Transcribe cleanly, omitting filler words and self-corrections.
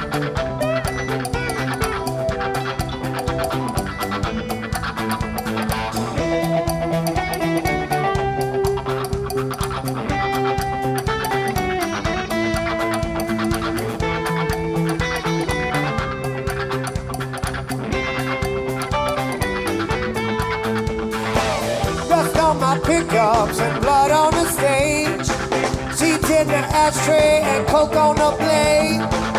Pickups and blood on the stage, seats in the ashtray and coke on the blade.